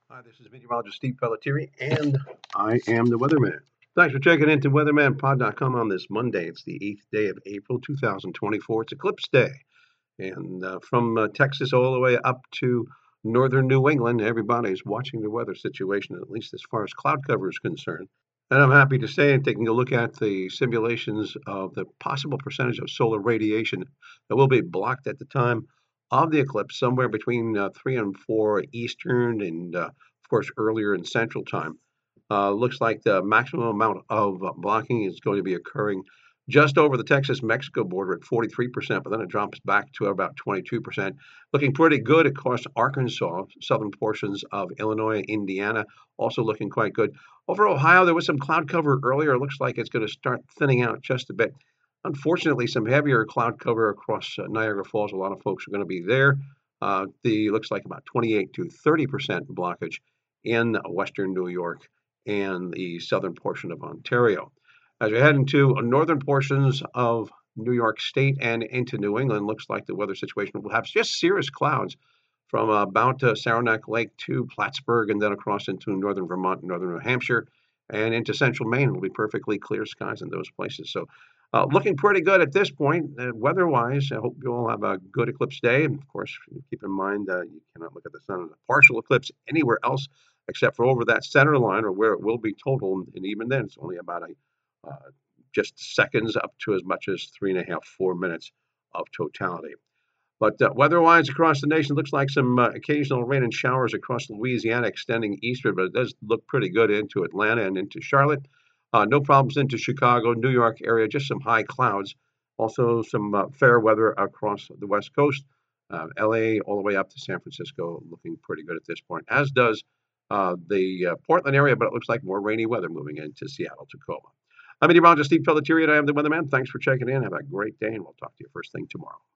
Hi, this is meteorologist Steve Pelletieri, and I am the weatherman. Thanks for checking into weathermanpod.com on this Monday. It's the 8th day of April 2024. It's Eclipse Day. And from Texas all the way up to northern New England, everybody's watching the weather situation, at least as far as cloud cover is concerned. And I'm happy to say, taking a look at the simulations of the possible percentage of solar radiation that will be blocked at the time of the eclipse, somewhere between 3 and 4 Eastern and, of course, earlier in Central Time. Looks like the maximum amount of blocking is going to be occurring just over the Texas-Mexico border at 43%, but then it drops back to about 22%. Looking pretty good across Arkansas, southern portions of Illinois, Indiana, also looking quite good. Over Ohio, there was some cloud cover earlier. It looks like it's going to start thinning out just a bit. Unfortunately, some heavier cloud cover across Niagara Falls. A lot of folks are going to be there. The looks like about 28 to 30% blockage in western New York and the southern portion of Ontario. As we head into northern portions of New York State and into New England, looks like the weather situation will have just cirrus clouds from about Saranac Lake to Plattsburgh and then across into northern Vermont, northern New Hampshire, and into central Maine. Will be perfectly clear skies in those places. So, looking pretty good at this point, weather-wise. I hope you all have a good eclipse day. And of course, keep in mind you cannot look at the sun in a partial eclipse anywhere else except for over that center line or where it will be total. And even then, it's only about just seconds up to as much as 3.5, 4 minutes of totality. But weather-wise across the nation, looks like some occasional rain and showers across Louisiana extending eastward, but it does look pretty good into Atlanta and into Charlotte. No problems into Chicago, New York area, just some high clouds. Also some fair weather across the West Coast. LA all the way up to San Francisco looking pretty good at this point, as does the Portland area, but it looks like more rainy weather moving into Seattle, Tacoma. I'm meteorologist Steve Pelletieri, and I am the weatherman. Thanks for checking in. Have a great day, and we'll talk to you first thing tomorrow.